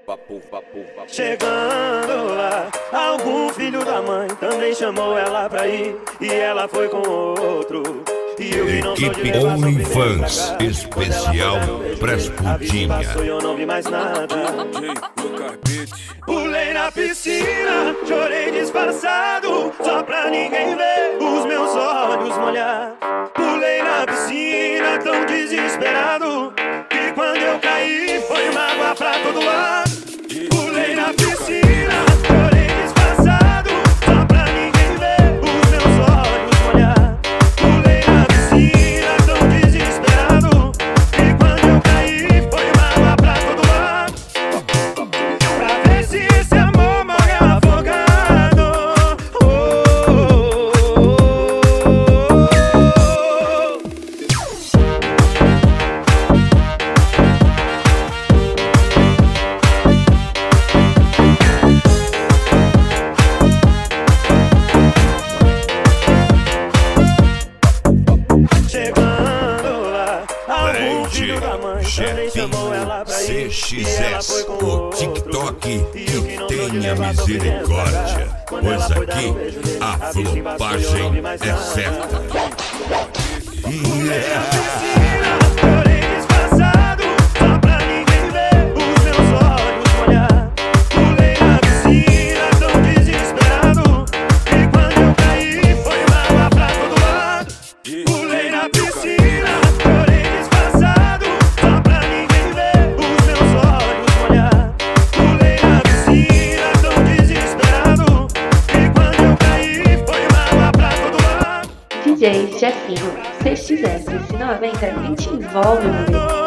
Chegando lá, algum filho da mãe também chamou ela pra ir, e ela foi com outro. Equipe OnlyFans especial Prespudinha. Eu não vi mais nada. Pulei na piscina, chorei disfarçado, só pra ninguém ver os meus olhos molhar. Pulei na piscina tão desesperado, que quando eu caí foi uma água pra todo lado. Pulei na piscina, chorei disfarçado, só pra ninguém ver os meus olhos molhar. Pulei na piscina tão desesperado, que quando eu caí foi uma água pra todo lado. Pra ver se esse amor morre afogado. Chegando lá, algum filho da mãe também chamou ela pra ir, CXS, o TikTok que tenha misericórdia, pois aqui a flopagem é certa. Chorei disfarçado, só pra ninguém ver os meus olhos molhar. Pulei na piscina tão desesperado, e quando eu caí foi uma água pra todo lado. Pulei na piscina, chorei disfarçado, só pra ninguém ver os meus olhos molhar. Pulei na piscina tão desesperado, e quando eu caí foi uma água pra todo lado. DJ Jefinho, CXS, se não aguenta, a gente envolve o momento.